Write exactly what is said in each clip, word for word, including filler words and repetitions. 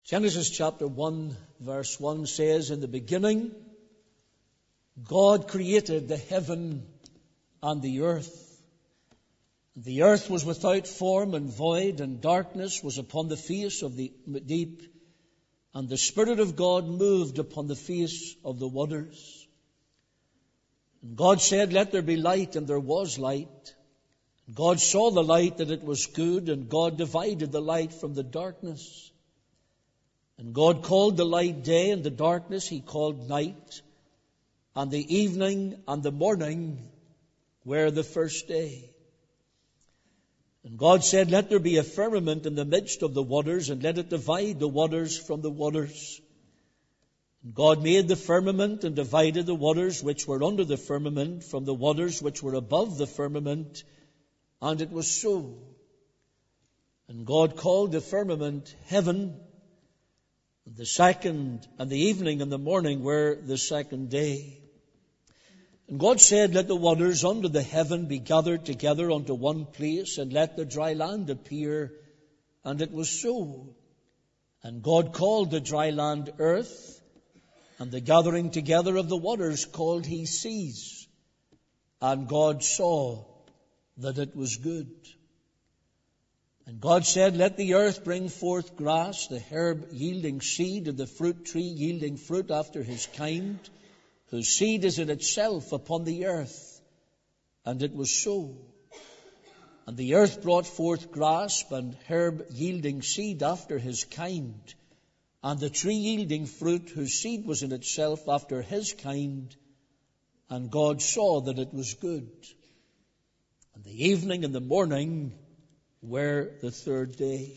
Genesis chapter one, verse one says, "In the beginning, God created the heaven and the earth. The earth was without form and void, and darkness was upon the face of the deep, and the Spirit of God moved upon the face of the waters. And God said, Let there be light, and there was light. And God saw the light, that it was good, and God divided the light from the darkness. And God called the light day, and the darkness He called night. And the evening and the morning were the first day. And God said, Let there be a firmament in the midst of the waters, and let it divide the waters from the waters. And God made the firmament, and divided the waters which were under the firmament from the waters which were above the firmament. And it was so. And God called the firmament heaven. And the second and the evening and the morning were the second day. And God said, Let the waters under the heaven be gathered together unto one place, and let the dry land appear. And it was so. And God called the dry land earth, and the gathering together of the waters called He seas. And God saw that it was good. And God said, Let the earth bring forth grass, the herb yielding seed, and the fruit tree yielding fruit after his kind, whose seed is in itself upon the earth. And it was so. And the earth brought forth grass, and herb yielding seed after his kind, and the tree yielding fruit, whose seed was in itself after his kind. And God saw that it was good. And the evening and the morning were the third day."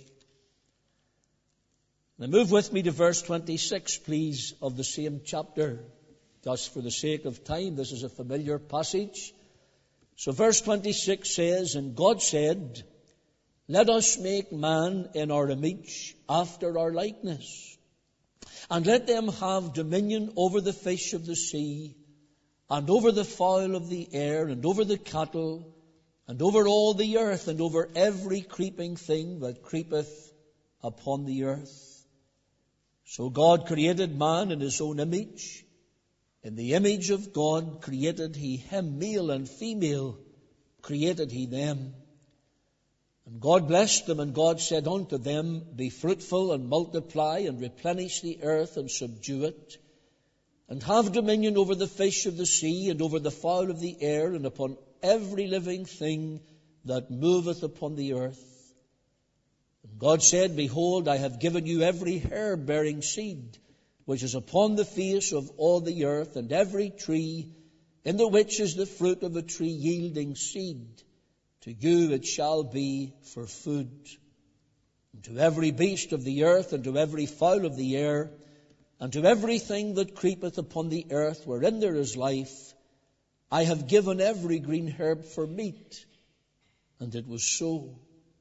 Now move with me to verse twenty-six, please, of the same chapter. Just for the sake of time, this is a familiar passage. So verse twenty-six says, "And God said, Let us make man in our image, after our likeness, and let them have dominion over the fish of the sea, and over the fowl of the air, and over the cattle, and over all the earth, and over every creeping thing that creepeth upon the earth." So God created man in His own image. In the image of God created He him, male and female created He them. And God blessed them, and God said unto them, Be fruitful, and multiply, and replenish the earth, and subdue it, and have dominion over the fish of the sea, and over the fowl of the air, and upon every living thing that moveth upon the earth. And God said, Behold, I have given you every herb bearing seed, which is upon the face of all the earth, and every tree, in the which is the fruit of a tree yielding seed. To you it shall be for food. And to every beast of the earth, and to every fowl of the air, and to everything that creepeth upon the earth, wherein there is life, I have given every green herb for meat. And it was so.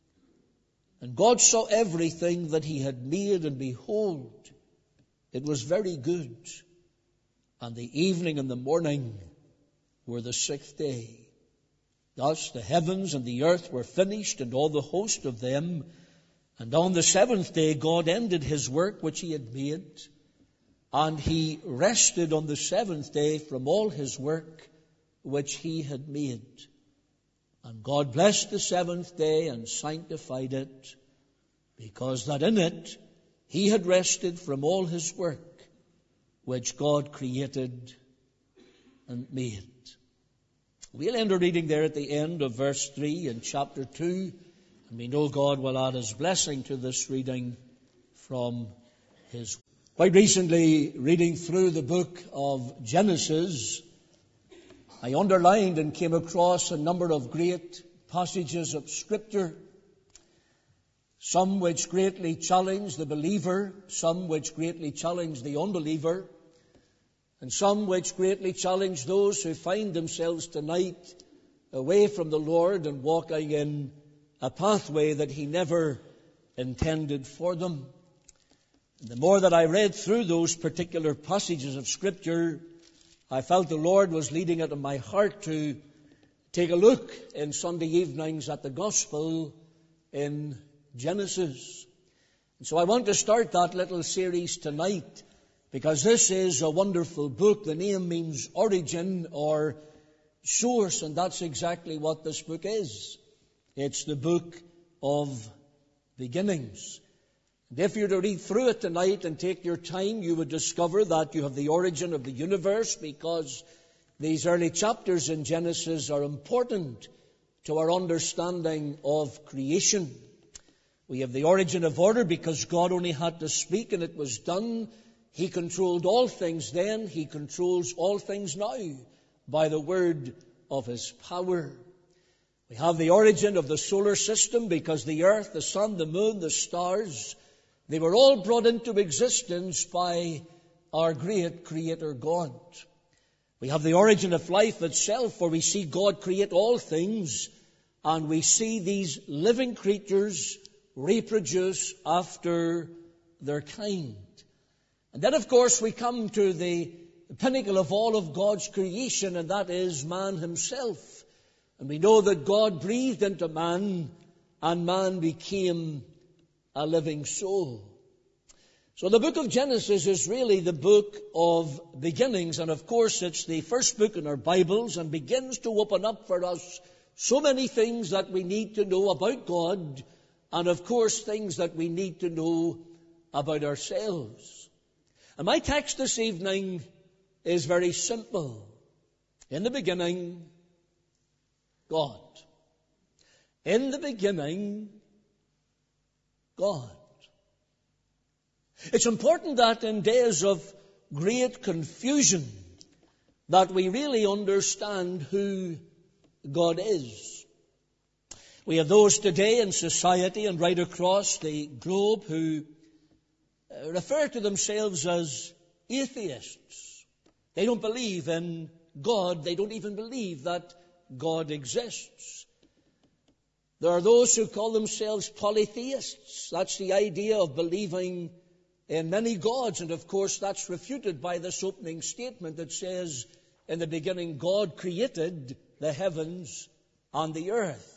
And God saw everything that He had made, and behold, it was very good. And the evening and the morning were the sixth day. Thus the heavens and the earth were finished, and all the host of them. And on the seventh day God ended His work which He had made, and He rested on the seventh day from all His work which He had made. And God blessed the seventh day and sanctified it, because that in it He had rested from all His work which God created and made. We'll end our reading there at the end of verse three in chapter two, and we know God will add His blessing to this reading from His word. Quite recently, reading through the book of Genesis, I underlined and came across a number of great passages of Scripture, some which greatly challenge the believer, some which greatly challenge the unbeliever, and some which greatly challenge those who find themselves tonight away from the Lord and walking in a pathway that He never intended for them. And the more that I read through those particular passages of Scripture, I felt the Lord was leading it in my heart to take a look in Sunday evenings at the Gospel in Genesis. And so I want to start that little series tonight because this is a wonderful book. The name means origin or source, and that's exactly what this book is. It's the book of beginnings. And if you're to read through it tonight and take your time, you would discover that you have the origin of the universe, because these early chapters in Genesis are important to our understanding of creation. We have the origin of order because God only had to speak and it was done. He controlled all things then. He controls all things now by the word of His power. We have the origin of the solar system because the earth, the sun, the moon, the stars, they were all brought into existence by our great Creator God. We have the origin of life itself, for we see God create all things, and we see these living creatures reproduce after their kind. And then, of course, we come to the pinnacle of all of God's creation, and that is man himself. And we know that God breathed into man, and man became a living soul. So the book of Genesis is really the book of beginnings, and of course it's the first book in our Bibles and begins to open up for us so many things that we need to know about God, and of course things that we need to know about ourselves. And my text this evening is very simple. In the beginning, God. In the beginning, God. It's important that in days of great confusion that we really understand who God is. We have those today in society and right across the globe who refer to themselves as atheists. They don't believe in God. They don't even believe that God exists. There are those who call themselves polytheists. That's the idea of believing in many gods. And of course that's refuted by this opening statement that says, in the beginning God created the heavens and the earth.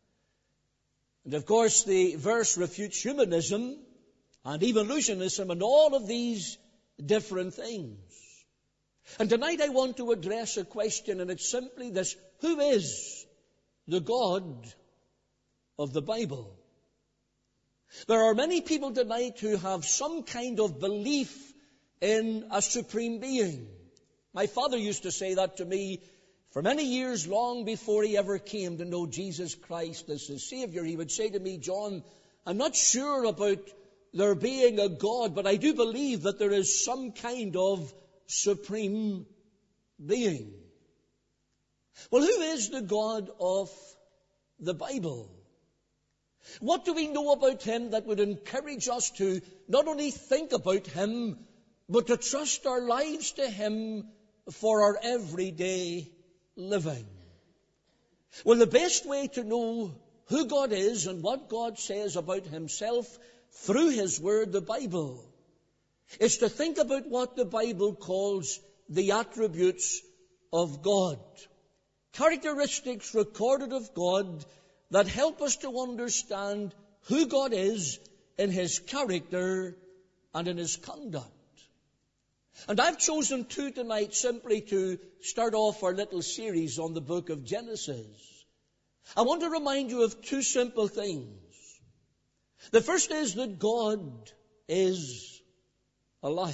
And of course the verse refutes humanism and evolutionism and all of these different things. And tonight I want to address a question, and it's simply this: who is the God of the Bible? There are many people tonight who have some kind of belief in a supreme being. My father used to say that to me for many years, long before he ever came to know Jesus Christ as his Savior. He would say to me, "John, I'm not sure about there being a God, but I do believe that there is some kind of supreme being." Well, who is the God of the Bible? What do we know about Him that would encourage us to not only think about Him, but to trust our lives to Him for our everyday living? Well, the best way to know who God is and what God says about Himself through His Word, the Bible, is to think about what the Bible calls the attributes of God. Characteristics recorded of God that help us to understand who God is in His character and in His conduct. And I've chosen two tonight simply to start off our little series on the book of Genesis. I want to remind you of two simple things. The first is that God is alive.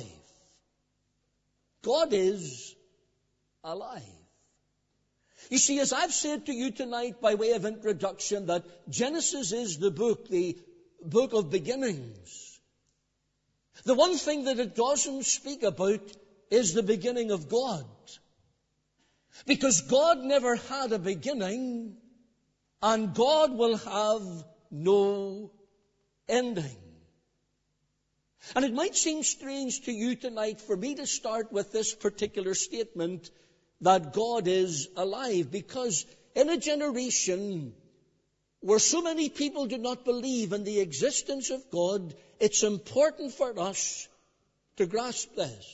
God is alive. You see, as I've said to you tonight by way of introduction, that Genesis is the book, the book of beginnings. The one thing that it doesn't speak about is the beginning of God. Because God never had a beginning, and God will have no ending. And it might seem strange to you tonight for me to start with this particular statement, that God is alive, because in a generation where so many people do not believe in the existence of God, it's important for us to grasp this.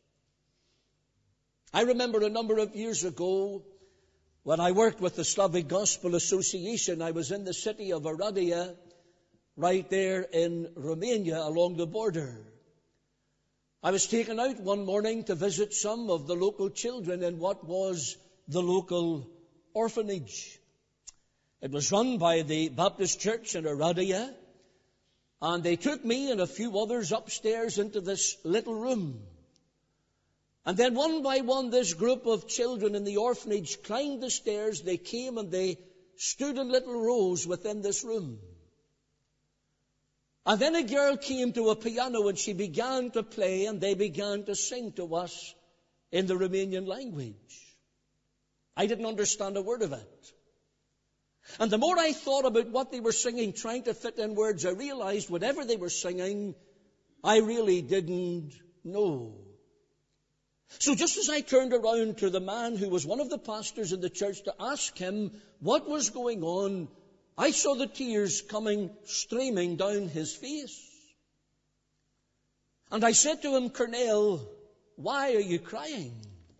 I remember a number of years ago when I worked with the Slavic Gospel Association. I was in the city of Oradea, right there in Romania along the border. I was taken out one morning to visit some of the local children in what was the local orphanage. It was run by the Baptist Church in Aradia, and they took me and a few others upstairs into this little room. And then one by one, this group of children in the orphanage climbed the stairs. They came and they stood in little rows within this room. And then a girl came to a piano and she began to play, and they began to sing to us in the Romanian language. I didn't understand a word of it. And the more I thought about what they were singing, trying to fit in words, I realized whatever they were singing, I really didn't know. So just as I turned around to the man who was one of the pastors in the church to ask him what was going on, I saw the tears coming streaming down his face. And I said to him, "Cornel, why are you crying?"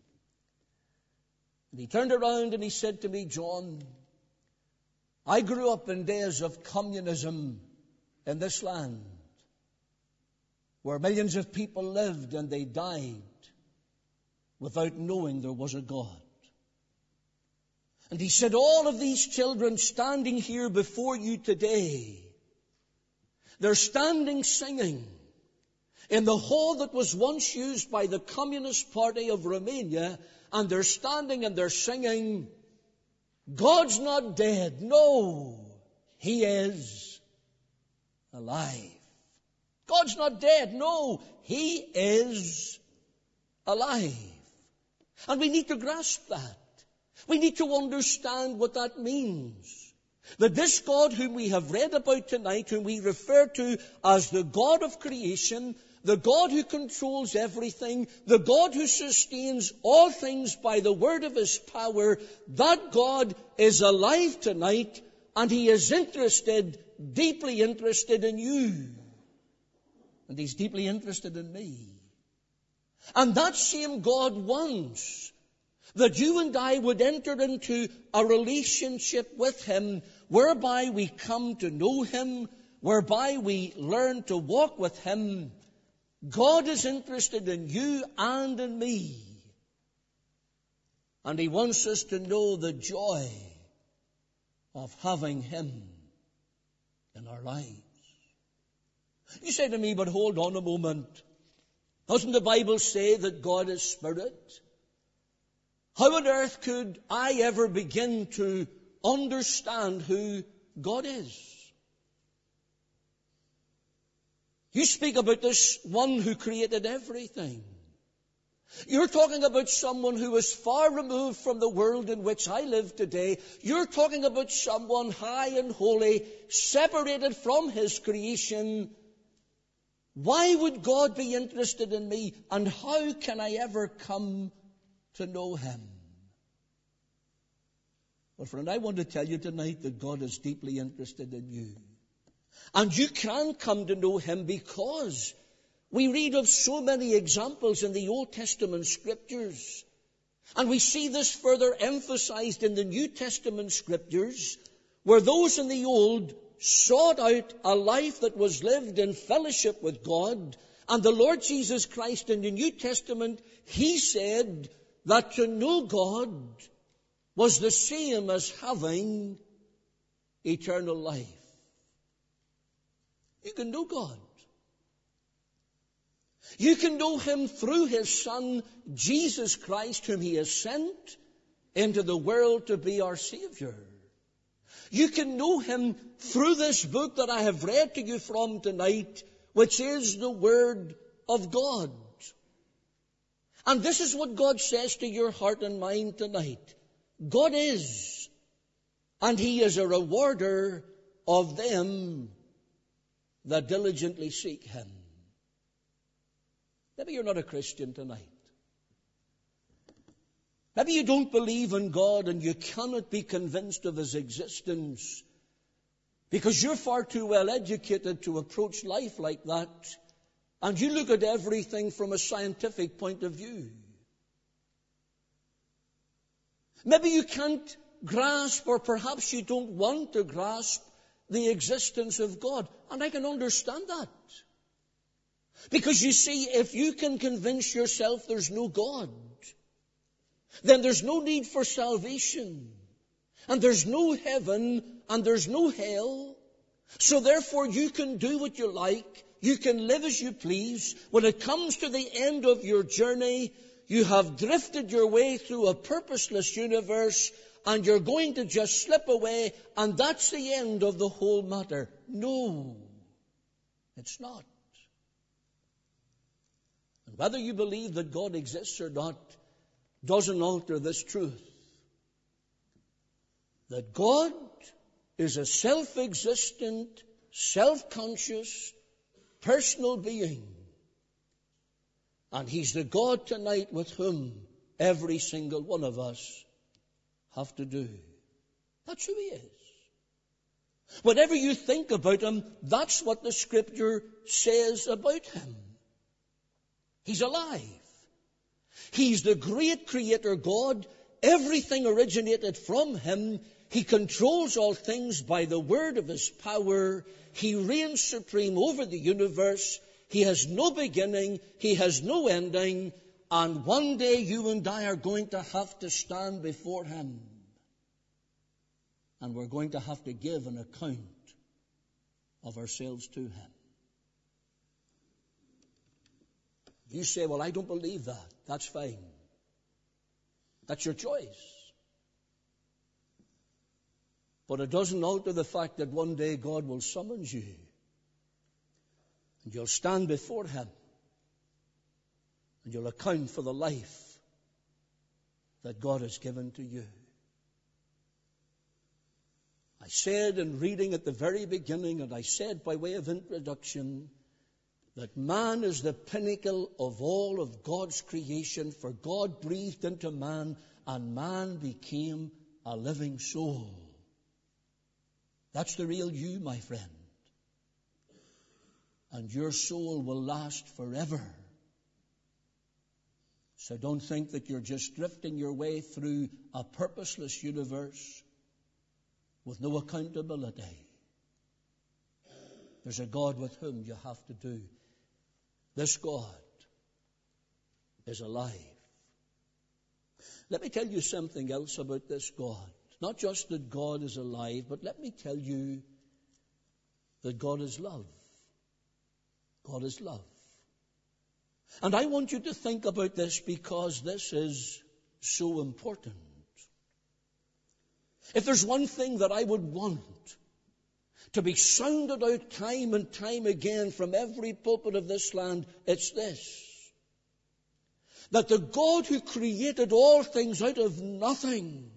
And he turned around and he said to me, "John, I grew up in days of communism in this land, where millions of people lived and they died without knowing there was a God." And he said, all of these children standing here before you today, they're standing singing in the hall that was once used by the Communist Party of Romania, and they're standing and they're singing, "God's not dead. No, He is alive. God's not dead. No, He is alive." And we need to grasp that. We need to understand what that means. That this God whom we have read about tonight, whom we refer to as the God of creation, the God who controls everything, the God who sustains all things by the word of His power, that God is alive tonight, and He is interested, deeply interested in you. And He's deeply interested in me. And that same God wants that you and I would enter into a relationship with Him, whereby we come to know Him, whereby we learn to walk with Him. God is interested in you and in me. And He wants us to know the joy of having Him in our lives. You say to me, "But hold on a moment. Doesn't the Bible say that God is Spirit? How on earth could I ever begin to understand who God is?" You speak about this one who created everything. You're talking about someone who is far removed from the world in which I live today. You're talking about someone high and holy, separated from His creation. Why would God be interested in me? And how can I ever come to know Him? Well, friend, I want to tell you tonight that God is deeply interested in you. And you can come to know Him because we read of so many examples in the Old Testament Scriptures. And we see this further emphasized in the New Testament Scriptures, where those in the Old sought out a life that was lived in fellowship with God. And the Lord Jesus Christ in the New Testament, He said that to know God was the same as having eternal life. You can know God. You can know Him through His Son, Jesus Christ, whom He has sent into the world to be our Savior. You can know Him through this book that I have read to you from tonight, which is the Word of God. And this is what God says to your heart and mind tonight. God is, and He is a rewarder of them that diligently seek Him. Maybe you're not a Christian tonight. Maybe you don't believe in God and you cannot be convinced of His existence because you're far too well educated to approach life like that, and you look at everything from a scientific point of view. Maybe you can't grasp, or perhaps you don't want to grasp, the existence of God. And I can understand that. Because you see, if you can convince yourself there's no God, then there's no need for salvation. And there's no heaven, and there's no hell. So therefore you can do what you like. You can live as you please. When it comes to the end of your journey, you have drifted your way through a purposeless universe, and you're going to just slip away, and that's the end of the whole matter. No, it's not. And whether you believe that God exists or not doesn't alter this truth. That God is a self-existent, self-conscious, personal being. And He's the God tonight with whom every single one of us have to do. That's who He is. Whatever you think about Him, that's what the Scripture says about Him. He's alive. He's the great Creator God. Everything originated from Him. He controls all things by the word of His power. He reigns supreme over the universe. He has no beginning. He has no ending. And one day you and I are going to have to stand before Him. And we're going to have to give an account of ourselves to Him. You say, well, I don't believe that. That's fine. That's your choice. But it doesn't alter the fact that one day God will summons you. And you'll stand before Him. And you'll account for the life that God has given to you. I said in reading at the very beginning, and I said by way of introduction, that man is the pinnacle of all of God's creation, for God breathed into man, and man became a living soul. That's the real you, my friend. And your soul will last forever. So don't think that you're just drifting your way through a purposeless universe with no accountability. There's a God with whom you have to do. This God is alive. Let me tell you something else about this God. Not just that God is alive, but let me tell you that God is love. God is love. And I want you to think about this because this is so important. If there's one thing that I would want to be sounded out time and time again from every pulpit of this land, it's this. That the God who created all things out of nothing,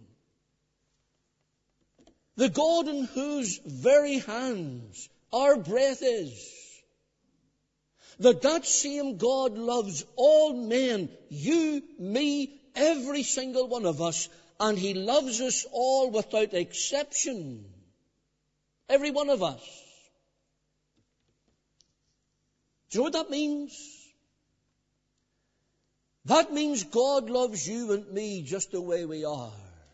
the God in whose very hands our breath is, that that same God loves all men, you, me, every single one of us, and He loves us all without exception. Every one of us. Do you know what that means? That means God loves you and me just the way we are.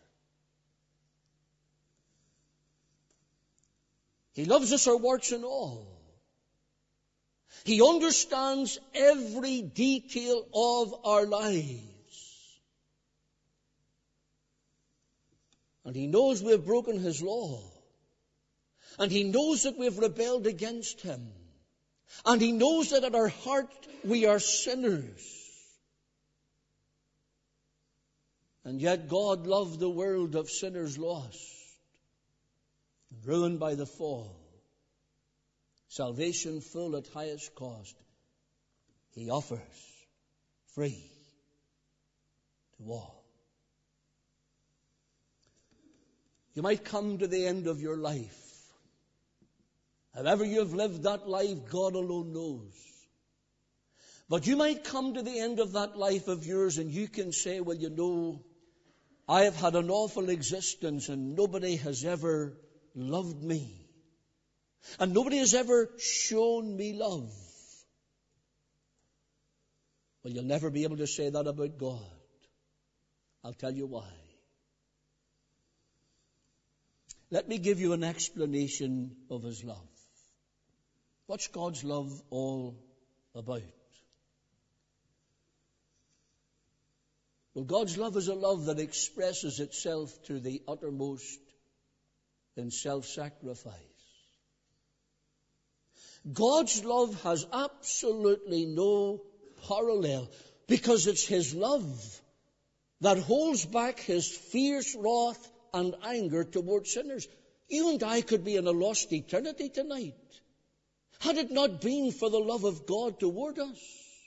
He loves us our warts and all. He understands every detail of our lives. And He knows we've broken His law. And He knows that we've rebelled against Him. And He knows that at our heart we are sinners. And yet God loved the world of sinners lost, ruined by the fall. Salvation full at highest cost. He offers free to all. You might come to the end of your life. However you have lived that life, God alone knows. But you might come to the end of that life of yours and you can say, well, you know, I have had an awful existence and nobody has ever loved me. And nobody has ever shown me love. Well, you'll never be able to say that about God. I'll tell you why. Let me give you an explanation of his love. What's God's love all about? Well, God's love is a love that expresses itself to the uttermost in self-sacrifice. God's love has absolutely no parallel because it's his love that holds back his fierce wrath and anger toward sinners. You and I could be in a lost eternity tonight had it not been for the love of God toward us.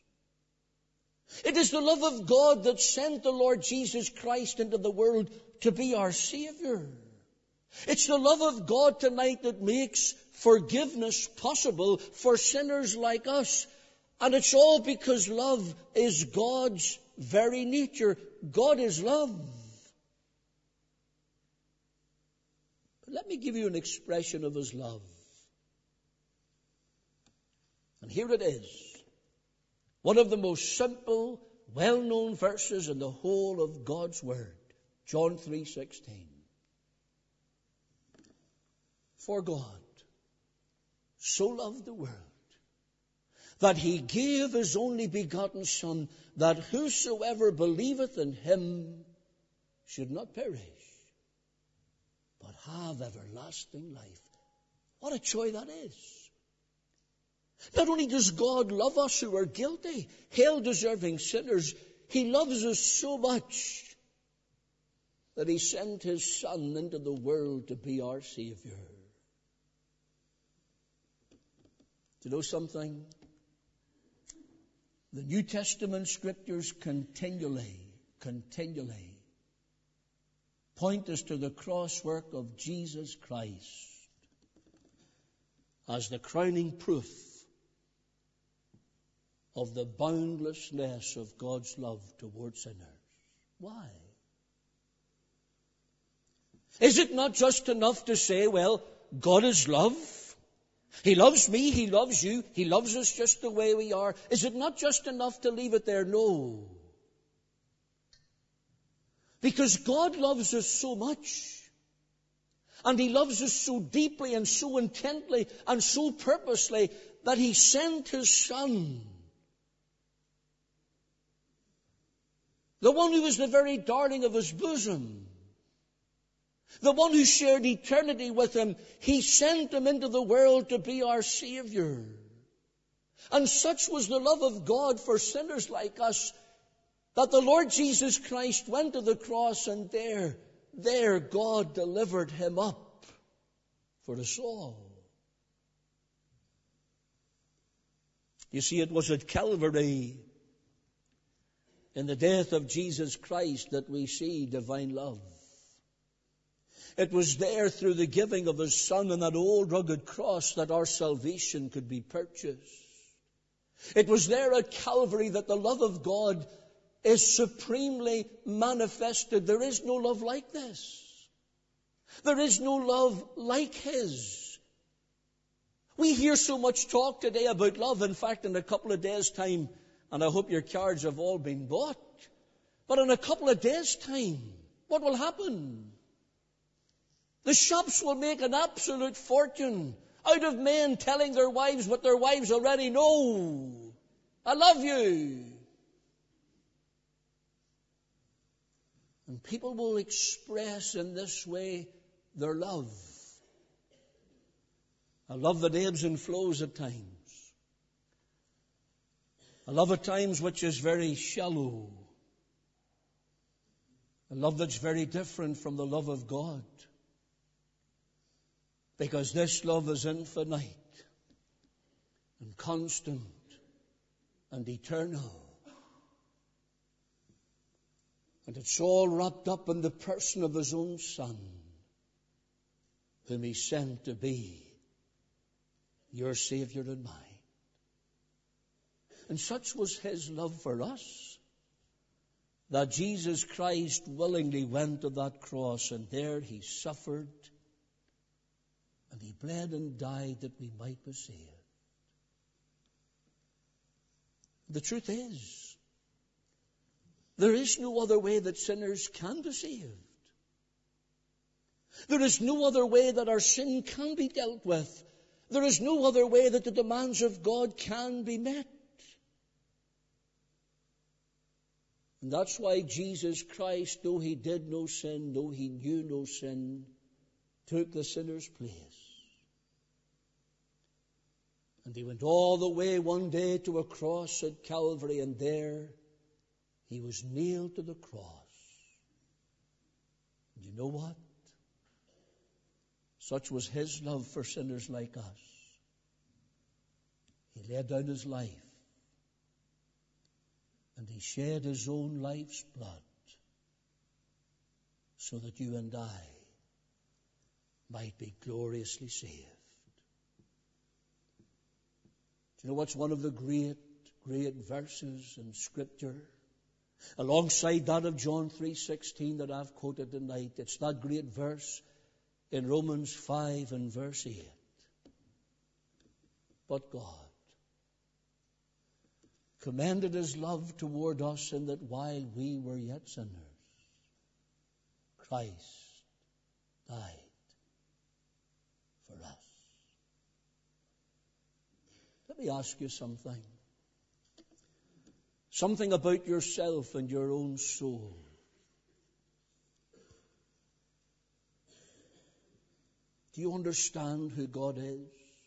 It is the love of God that sent the Lord Jesus Christ into the world to be our Savior. It's the love of God tonight that makes forgiveness possible for sinners like us. And it's all because love is God's very nature. God is love. But let me give you an expression of his love. And here it is. One of the most simple, well-known verses in the whole of God's Word. John three sixteen. For God so loved the world that he gave his only begotten Son, that whosoever believeth in him should not perish, but have everlasting life. What a joy that is. Not only does God love us who are guilty, hell-deserving sinners, he loves us so much that he sent his Son into the world to be our Savior. Do you know something? The New Testament scriptures continually, continually point us to the cross work of Jesus Christ as the crowning proof of the boundlessness of God's love towards sinners. Why? Is it not just enough to say, well, God is love? He loves me, he loves you, he loves us just the way we are. Is it not just enough to leave it there? No. Because God loves us so much. And he loves us so deeply and so intently and so purposely that he sent his Son. The one who was the very darling of his bosom. The one who shared eternity with him. He sent him into the world to be our Savior. And such was the love of God for sinners like us, that the Lord Jesus Christ went to the cross, and there, there God delivered him up for us all. You see, it was at Calvary, in the death of Jesus Christ, that we see divine love. It was there through the giving of his Son on that old rugged cross that our salvation could be purchased. It was there at Calvary that the love of God is supremely manifested. There is no love like this. There is no love like his. We hear so much talk today about love. In fact, in a couple of days' time, and I hope your cards have all been bought, but in a couple of days' time, what will happen? The shops will make an absolute fortune out of men telling their wives what their wives already know. I love you. And people will express in this way their love. A love that ebbs and flows at times. A love at times which is very shallow. A love that's very different from the love of God. Because this love is infinite and constant and eternal. And it's all wrapped up in the person of his own Son, whom he sent to be your Savior and mine. And such was his love for us, that Jesus Christ willingly went to that cross, and there he suffered, and he bled and died that we might be saved. The truth is, there is no other way that sinners can be saved. There is no other way that our sin can be dealt with. There is no other way that the demands of God can be met. And that's why Jesus Christ, though he did no sin, though he knew no sin, took the sinner's place. And he went all the way one day to a cross at Calvary, and there he was nailed to the cross. And you know what? Such was his love for sinners like us. He laid down his life, and he shed his own life's blood so that you and I might be gloriously saved. Do you know what's one of the great, great verses in Scripture? Alongside that of John three sixteen that I've quoted tonight, it's that great verse in Romans five and verse eight. But God commended his love toward us in that while we were yet sinners, Christ died for us. Let me ask you something. Something about yourself and your own soul. Do you understand who God is?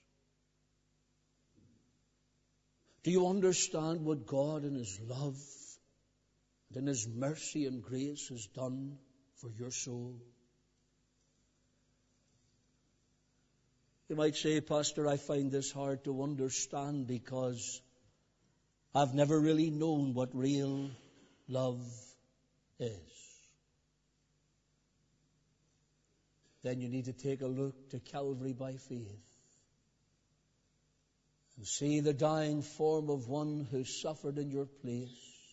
Do you understand what God in his love and in his mercy and grace has done for your soul? You might say, Pastor, I find this hard to understand because I've never really known what real love is. Then you need to take a look to Calvary by faith and see the dying form of one who suffered in your place,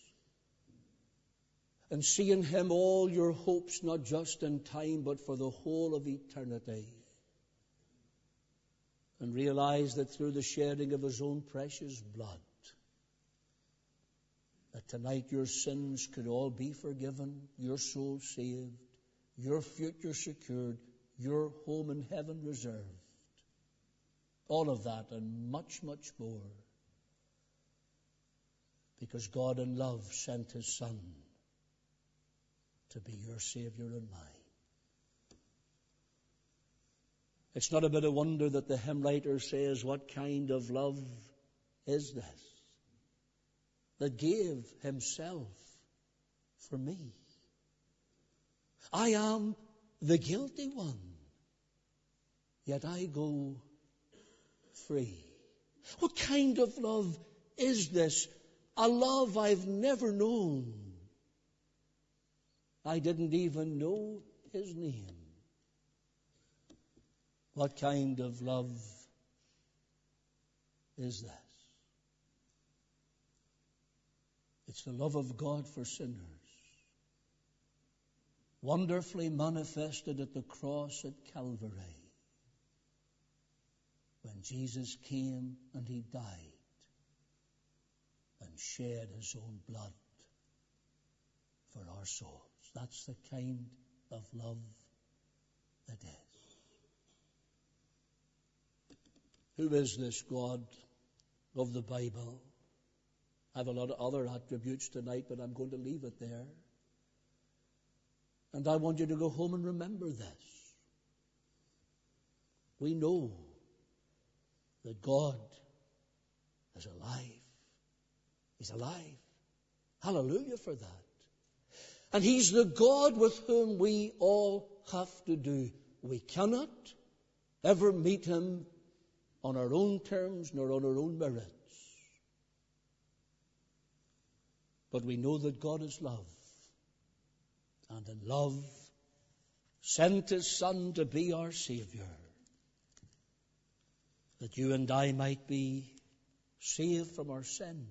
and see in him all your hopes, not just in time, but for the whole of eternity. And realize that through the shedding of his own precious blood, that tonight your sins could all be forgiven, your soul saved, your future secured, your home in heaven reserved. All of that and much, much more. Because God in love sent his Son to be your Savior and mine. It's not a bit of wonder that the hymn writer says, what kind of love is this that gave himself for me? I am the guilty one, yet I go free. What kind of love is this? A love I've never known. I didn't even know his name. What kind of love is this? It's the love of God for sinners, wonderfully manifested at the cross at Calvary, when Jesus came and he died and shed his own blood for our souls. That's the kind of love that is. Who is this God of the Bible? I have a lot of other attributes tonight, but I'm going to leave it there. And I want you to go home and remember this. We know that God is alive. He's alive. Hallelujah for that. And he's the God with whom we all have to do. We cannot ever meet him on our own terms nor on our own merits. But we know that God is love. And in love sent his Son to be our Savior, that you and I might be saved from our sin,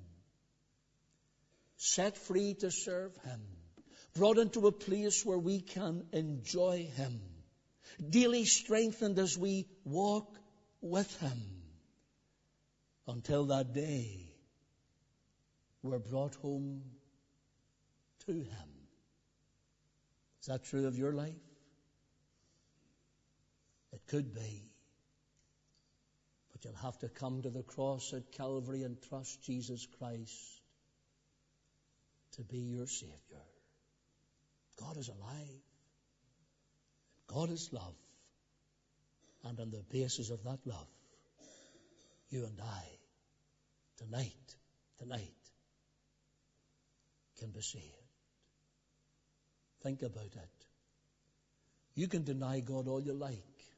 set free to serve him, brought into a place where we can enjoy him, daily strengthened as we walk with him, until that day we're brought home to him. Is that true of your life? It could be. But you'll have to come to the cross at Calvary and trust Jesus Christ to be your Savior. God is alive. God is love. And on the basis of that love, you and I, tonight, tonight, can be saved. Think about it. You can deny God all you like.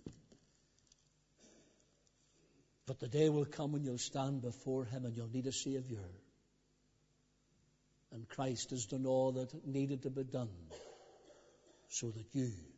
But the day will come when you'll stand before Him and you'll need a Savior. And Christ has done all that needed to be done so that you